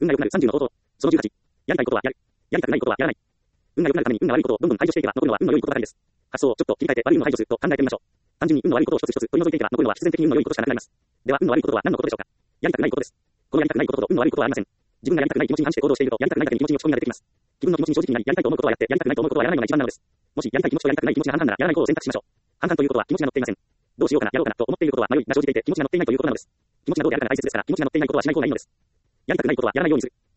運が良くなる30の法則。その18。やりたいことはやる。やりたくないことはやらない。運が良くなるために運が悪いことをどんどん排除していけば残るのは運の良いことばかりです。発想をちょっと切り替えて悪いのを排除すると考えてみましょう。単純に運の悪いことを一つ一つ取り除いていけば残るのは必然的に運の良いことしかなくなります。では運の悪いことは何のことでしょうか。やりたくないことです。このやりたくないことほど運の悪いことはありません。自分がやりたくない気持ちに反して行動していると、やりたくないだけに気持ちに落ち込みが出てきます。自分の気持ちに正直になり、やりたいと思うことはやって、やりたくないと思うことはやらないのが一番なのです。もしやりたい気持ちとやりたくない気持ちが半々なら、やらない方を選択しましょう。半々ということは気持ちが乗っていません。どうしようかな、やろうかなと思っていることは迷いが生じていて、気持ちが乗っていないということなのです。気持ちがどうであるかが大切ですから、気持ちが乗っていないことはしない方がいいのです。やりたくないことはやらないようにする。